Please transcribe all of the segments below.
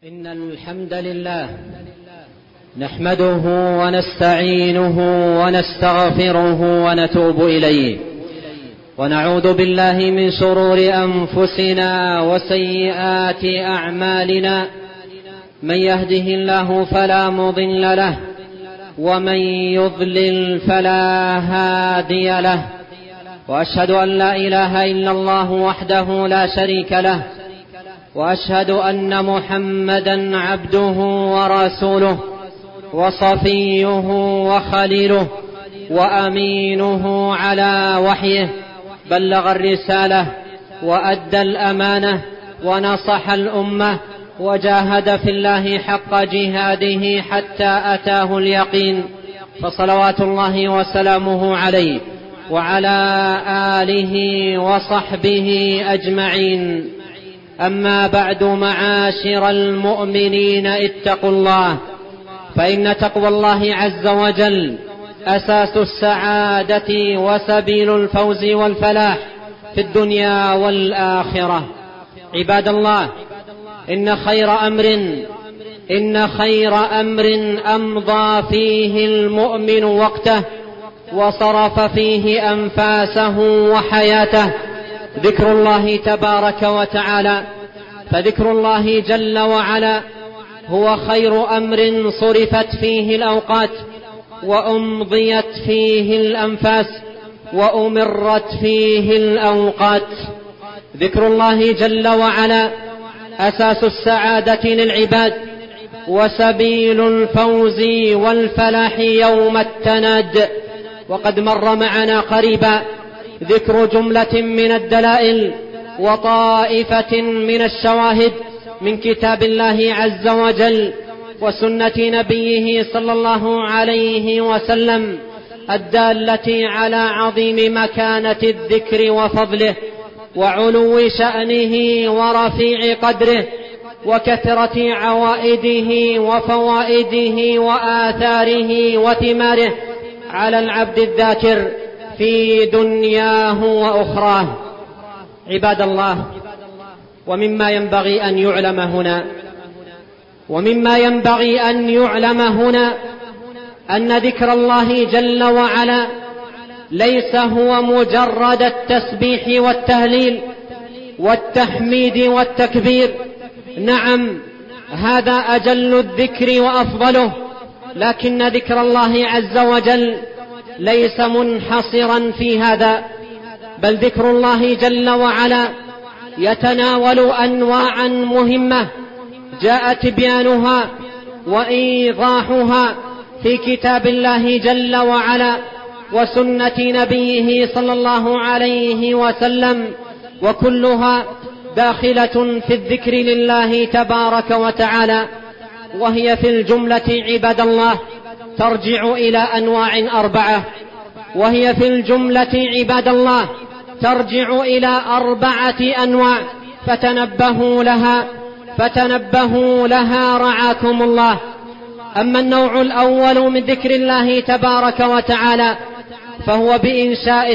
إن الحمد لله نحمده ونستعينه ونستغفره ونتوب إليه، ونعوذ بالله من شرور أنفسنا وسيئات أعمالنا. من يهده الله فلا مضل له، ومن يضلل فلا هادي له، وأشهد أن لا إله إلا الله وحده لا شريك له، وأشهد أن محمدا عبده ورسوله وصفيه وخليله وأمينه على وحيه، بلغ الرسالة وأدى الأمانة ونصح الأمة، وجاهد في الله حق جهاده حتى أتاه اليقين، فصلوات الله وسلامه عليه وعلى آله وصحبه أجمعين. أما بعد، معاشر المؤمنين، اتقوا الله، فإن تقوى الله عز وجل أساس السعادة وسبيل الفوز والفلاح في الدنيا والآخرة. عباد الله، إن خير أمر أمضى فيه المؤمن وقته وصرف فيه أنفاسه وحياته ذكر الله تبارك وتعالى. فذكر الله جل وعلا هو خير أمر صرفت فيه الأوقات وأمضيت فيه الأنفاس وأمرت فيه الأوقات. ذكر الله جل وعلا أساس السعادة للعباد وسبيل الفوز والفلاح يوم التناد. وقد مر معنا قريبا ذكر جملة من الدلائل وطائفة من الشواهد من كتاب الله عز وجل وسنة نبيه صلى الله عليه وسلم، الدالة على عظيم مكانة الذكر وفضله وعلو شأنه ورفيع قدره وكثرة عوائده وفوائده وآثاره وثماره على العبد الذاكر في دنياه وأخراه. عباد الله، ومما ينبغي أن يعلم هنا أن ذكر الله جل وعلا ليس هو مجرد التسبيح والتهليل والتحميد والتكبير. نعم، هذا أجل الذكر وأفضله، لكن ذكر الله عز وجل ليس منحصرا في هذا، بل ذكر الله جل وعلا يتناول أنواعا مهمة جاء تبيانها وإيضاحها في كتاب الله جل وعلا وسنة نبيه صلى الله عليه وسلم، وكلها داخلة في الذكر لله تبارك وتعالى. وهي في الجملة عباد الله ترجع إلى أنواع أربعة، أنواع، فتنبهوا لها رعاكم الله. أما النوع الأول من ذكر الله تبارك وتعالى فهو بإنشاء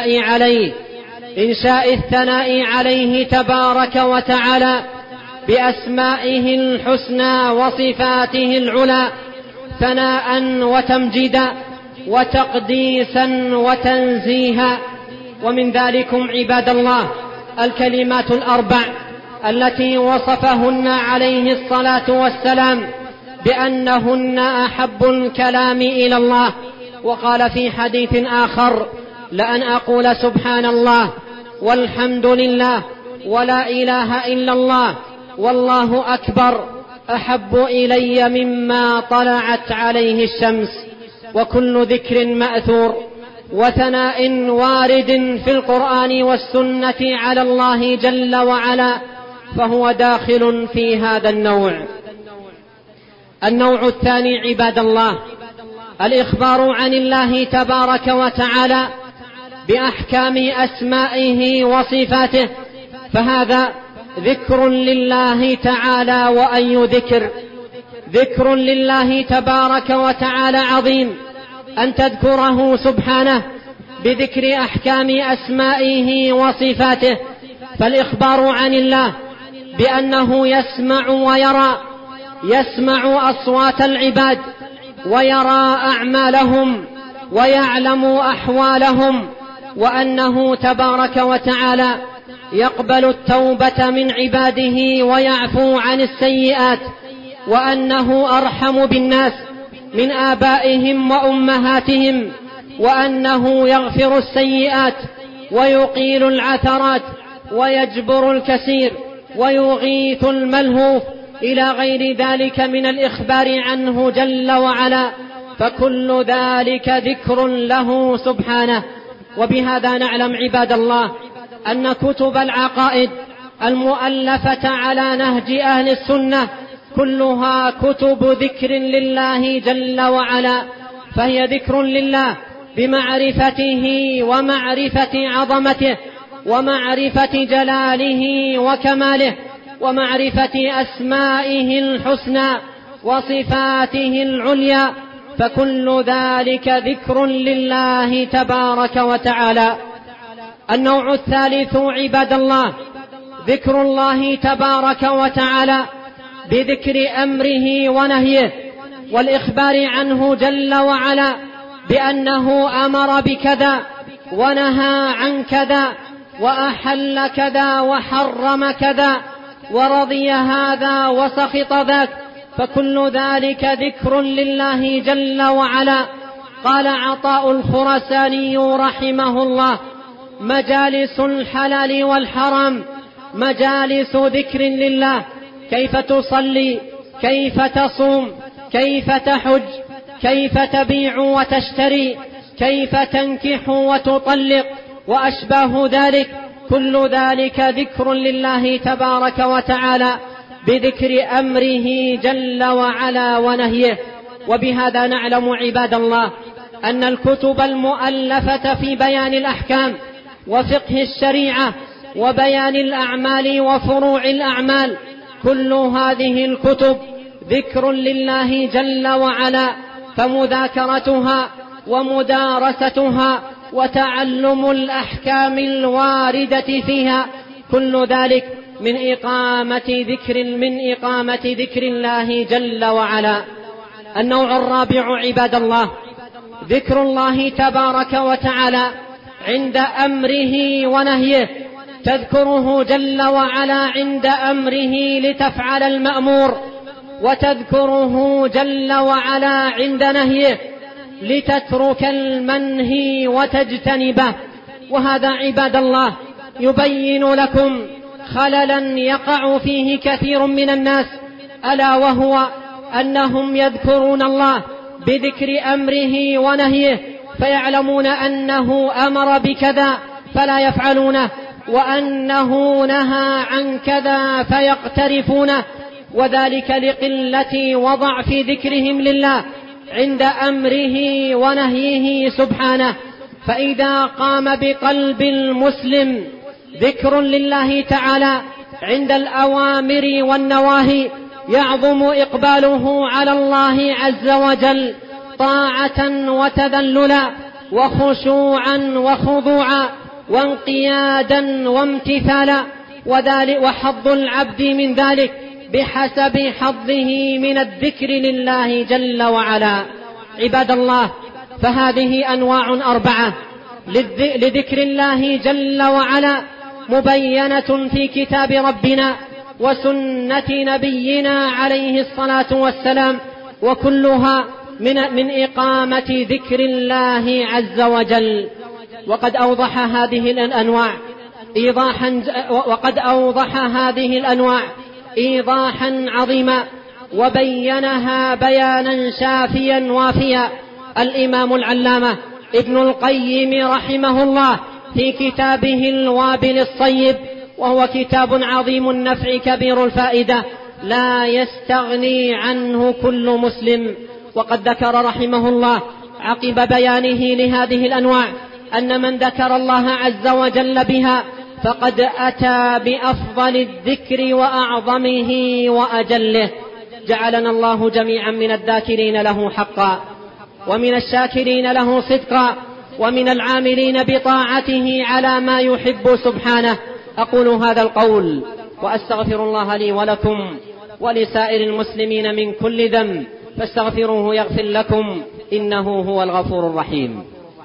الثناء عليه تبارك وتعالى بأسمائه الحسنى وصفاته العلى، ثناء وتمجيدا وتقديسا وتنزيها. ومن ذلكم عباد الله الكلمات الأربع التي وصفهن عليه الصلاة والسلام بأنهن أحب الكلام إلى الله، وقال في حديث آخر: لأن أقول سبحان الله والحمد لله ولا إله إلا الله والله أكبر أحب إلي مما طلعت عليه الشمس. وكل ذكر مأثور وثناء وارد في القرآن والسنة على الله جل وعلا فهو داخل في هذا النوع. النوع الثاني عباد الله الإخبار عن الله تبارك وتعالى بأحكام أسمائه وصفاته، فهذا ذكر لله تعالى. وأي ذكر لله تبارك وتعالى عظيم أن تذكره سبحانه بذكر أحكام أسمائه وصفاته. فالإخبار عن الله بأنه يسمع ويرى يسمع أصوات العباد ويرى أعمالهم ويعلم أحوالهم، وأنه تبارك وتعالى يقبل التوبة من عباده ويعفو عن السيئات، وأنه أرحم بالناس من آبائهم وأمهاتهم، وأنه يغفر السيئات ويقيل العثرات ويجبر الكثير ويغيث الملهوف إلى غير ذلك من الإخبار عنه جل وعلا، فكل ذلك ذكر له سبحانه. وبهذا نعلم عباد الله أن كتب العقائد المؤلفة على نهج أهل السنة كلها كتب ذكر لله جل وعلا، فهي ذكر لله بمعرفته ومعرفة عظمته ومعرفة جلاله وكماله ومعرفة أسمائه الحسنى وصفاته العليا، فكل ذلك ذكر لله تبارك وتعالى. النوع الثالث عباد الله ذكر الله تبارك وتعالى بذكر أمره ونهيه والإخبار عنه جل وعلا بأنه أمر بكذا ونهى عن كذا وأحل كذا وحرم كذا ورضي هذا وسخط ذاك، فكل ذلك ذكر لله جل وعلا. قال عطاء الخرساني رحمه الله: مجالس الحلال والحرام مجالس ذكر لله، كيف تصلي، كيف تصوم، كيف تحج، كيف تبيع وتشتري، كيف تنكح وتطلق وأشباه ذلك، كل ذلك ذكر لله تبارك وتعالى بذكر أمره جل وعلا ونهيه. وبهذا نعلم عباد الله أن الكتب المؤلفة في بيان الأحكام وفقه الشريعة وبيان الأعمال وفروع الأعمال، كل هذه الكتب ذكر لله جل وعلا، فمذاكرتها ومدارستها وتعلم الأحكام الواردة فيها كل ذلك من إقامة ذكر الله جل وعلا. النوع الرابع عباد الله ذكر الله تبارك وتعالى عند أمره ونهيه، تذكره جل وعلا عند أمره لتفعل المأمور، وتذكره جل وعلا عند نهيه لتترك المنهي وتجتنبه. وهذا عباد الله يبين لكم خللا يقع فيه كثير من الناس، ألا وهو أنهم يذكرون الله بذكر أمره ونهيه فيعلمون أنه أمر بكذا فلا يفعلونه، وأنه نهى عن كذا فيقترفونه، وذلك لقلة وضعف ذكرهم لله عند أمره ونهيه سبحانه. فإذا قام بقلب المسلم ذكر لله تعالى عند الأوامر والنواهي يعظم إقباله على الله عز وجل طاعة وتذللا وخشوعا وخضوعا وانقيادا وامتثالا، وحظ العبد من ذلك بحسب حظه من الذكر لله جل وعلا. عباد الله، فهذه أنواع 4 لذكر الله جل وعلا مبينة في كتاب ربنا وسنة نبينا عليه الصلاة والسلام، وكلها من إقامة ذكر الله عز وجل. وقد أوضح هذه الأنواع إيضاحا عظيما، وبينها بيانا شافيا وافيا الإمام العلامة ابن القيم رحمه الله في كتابه الوابل الصيب، وهو كتاب عظيم النفع كبير الفائدة لا يستغني عنه كل مسلم. وقد ذكر رحمه الله عقب بيانه لهذه الأنواع أن من ذكر الله عز وجل بها فقد أتى بأفضل الذكر وأعظمه وأجله. جعلنا الله جميعا من الذاكرين له حقا، ومن الشاكرين له صدقا، ومن العاملين بطاعته على ما يحب سبحانه. أقول هذا القول وأستغفر الله لي ولكم، ولسائر المسلمين من كل ذنب فاستغفروه يغفر لكم إنه هو الغفور الرحيم.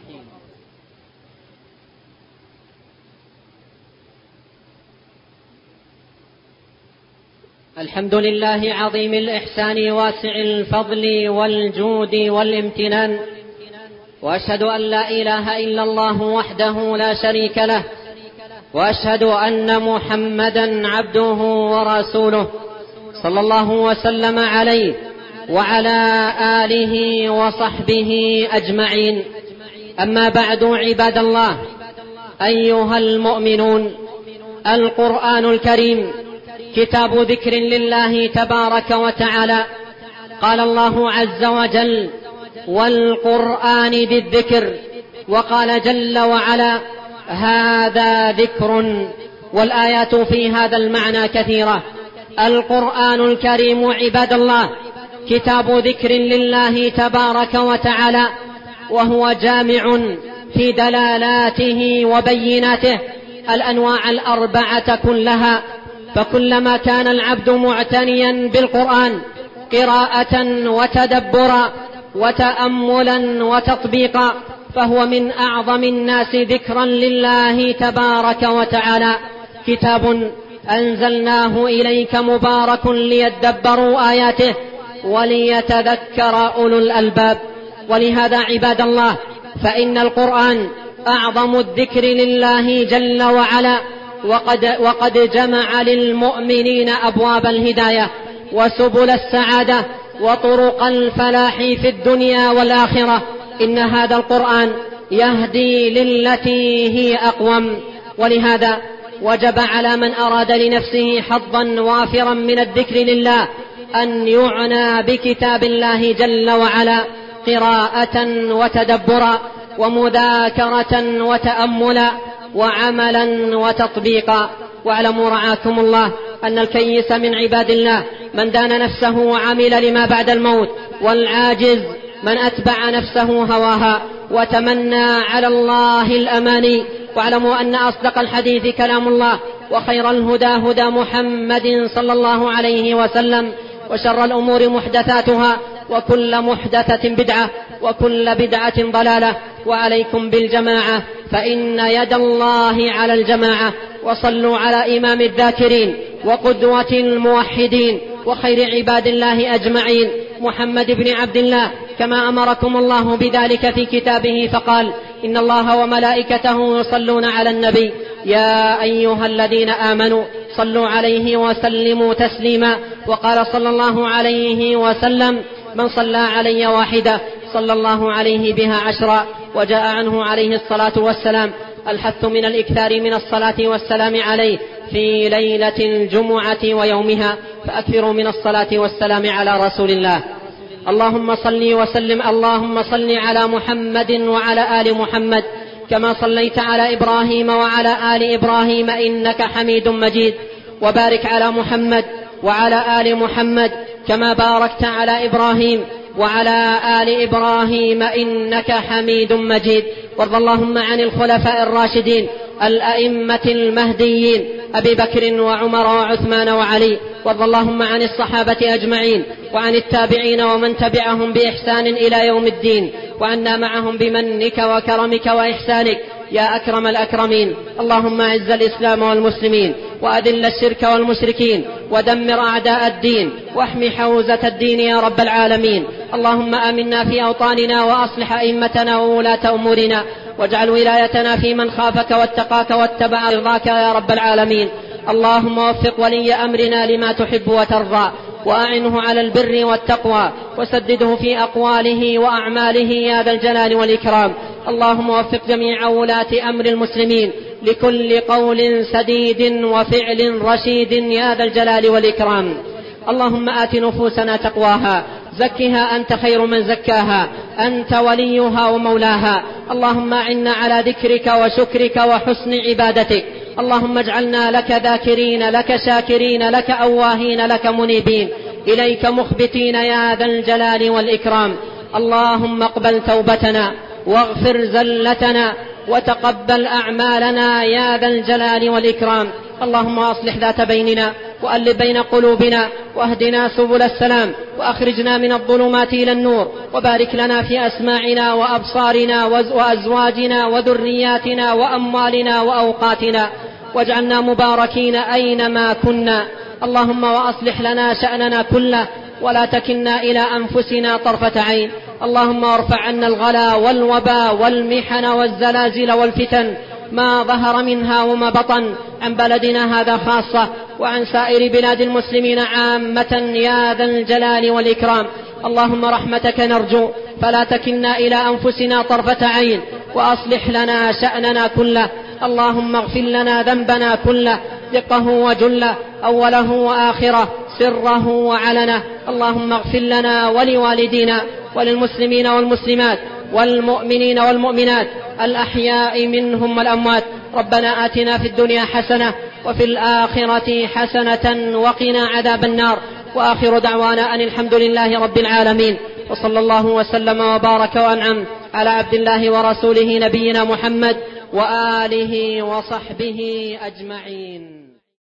الحمد لله عظيم الإحسان واسع الفضل والجود والامتنان، وأشهد أن لا إله إلا الله وحده لا شريك له، وأشهد أن محمدا عبده ورسوله صلى الله وسلم عليه وعلى آله وصحبه أجمعين. أما بعد، عباد الله أيها المؤمنون، القرآن الكريم كتاب ذكر لله تبارك وتعالى. قال الله عز وجل: والقرآن ذي الذكر، وقال جل وعلا: هذا ذكر. والآيات في هذا المعنى كثيرة. القرآن الكريم عباد الله كتاب ذكر لله تبارك وتعالى، وهو جامع في دلالاته وبيناته الأنواع الأربعة كلها. فكلما كان العبد معتنيا بالقرآن قراءة وتدبرا وتأملا وتطبيقا فهو من أعظم الناس ذكرا لله تبارك وتعالى. كتاب أنزلناه إليك مبارك ليدبروا آياته وليتذكر أولو الألباب. ولهذا عباد الله فإن القرآن أعظم الذكر لله جل وعلا، وقد جمع للمؤمنين أبواب الهداية وسبل السعادة وطرق الفلاح في الدنيا والآخرة. إن هذا القرآن يهدي للتي هي أقوم. ولهذا وجب على من أراد لنفسه حظا وافرا من الذكر لله أن يعنى بكتاب الله جل وعلا قراءة وتدبرا ومذاكرة وتأملا وعملا وتطبيقا. واعلموا رعاكم الله أن الكيس من عباد الله من دان نفسه وعمل لما بعد الموت، والعاجز من أتبع نفسه هواها وتمنى على الله الأماني. واعلموا أن أصدق الحديث كلام الله، وخير الهدى هدى محمد صلى الله عليه وسلم، وشر الأمور محدثاتها، وكل محدثة بدعة، وكل بدعة ضلالة. وعليكم بالجماعة فإن يد الله على الجماعة. وصلوا على إمام الذاكرين وقدوة الموحدين وخير عباد الله أجمعين محمد بن عبد الله، كما أمركم الله بذلك في كتابه فقال: إن الله وملائكته يصلون على النبي يا أيها الذين آمنوا صلوا عليه وسلموا تسليما. وقال صلى الله عليه وسلم: من صلى علي واحدة صلى الله عليه بها 10. وجاء عنه عليه الصلاة والسلام الحث من الإكثار من الصلاة والسلام عليه في ليلة الجمعة ويومها، فأكثروا من الصلاة والسلام على رسول الله. اللهم صل وسلم، اللهم صل على محمد وعلى آل محمد كما صليت على إبراهيم وعلى آل إبراهيم إنك حميد مجيد. وبارك على محمد وعلى آل محمد كما باركت على إبراهيم وعلى آل إبراهيم إنك حميد مجيد. وارض اللهم عن الخلفاء الراشدين الأئمة المهديين أبي بكر وعمر وعثمان وعلي. وارض اللهم عن الصحابة أجمعين وعن التابعين ومن تبعهم بإحسان إلى يوم الدين، وعنا معهم بمنك وكرمك وإحسانك يا أكرم الأكرمين. اللهم أعز الإسلام والمسلمين، وأذل الشرك والمشركين، ودمر أعداء الدين، واحم حوزة الدين يا رب العالمين. اللهم آمنا في أوطاننا، وأصلح أئمتنا وولاة أمورنا، واجعل ولايتنا في من خافك واتقاك واتبع رضاك يا رب العالمين. اللهم وفق ولي أمرنا لما تحب وترضى، وأعنه على البر والتقوى، وسدده في أقواله وأعماله يا ذا الجلال والإكرام. اللهم وفق جميع ولاة أمر المسلمين لكل قول سديد وفعل رشيد يا ذا الجلال والإكرام. اللهم آت نفوسنا تقواها، زكها أنت خير من زكاها، أنت وليها ومولاها. اللهم أعنا على ذكرك وشكرك وحسن عبادتك. اللهم اجعلنا لك ذاكرين، لك شاكرين، لك أواهين، لك منيبين، إليك مخبتين يا ذا الجلال والإكرام. اللهم اقبل توبتنا واغفر زلتنا وتقبل أعمالنا يا ذا الجلال والإكرام. اللهم أصلح ذات بيننا وألف بين قلوبنا واهدنا سبل السلام وأخرجنا من الظلمات إلى النور، وبارك لنا في أسماعنا وأبصارنا وأزواجنا وذرياتنا وأموالنا وأوقاتنا، واجعلنا مباركين أينما كنا. اللهم وأصلح لنا شأننا كله ولا تكلنا إلى أنفسنا طرفة عين. اللهم ارفع عنا الغلا والوباء والمحن والزلازل والفتن ما ظهر منها وما بطن عن بلدنا هذا خاصة وعن سائر بلاد المسلمين عامة يا ذا الجلال والإكرام. اللهم رحمتك نرجو فلا تكلنا إلى أنفسنا طرفة عين، وأصلح لنا شأننا كله. اللهم اغفر لنا ذنبنا كله دقه وجله، أوله وآخره، سره وعلنه. اللهم اغفر لنا ولوالدينا وللمسلمين والمسلمات والمؤمنين والمؤمنات الأحياء منهم والأموات. ربنا آتنا في الدنيا حسنة وفي الآخرة حسنة وقنا عذاب النار. وآخر دعوانا أن الحمد لله رب العالمين، وصلى الله وسلم وبارك وأنعم على عبد الله ورسوله نبينا محمد وآله وصحبه أجمعين.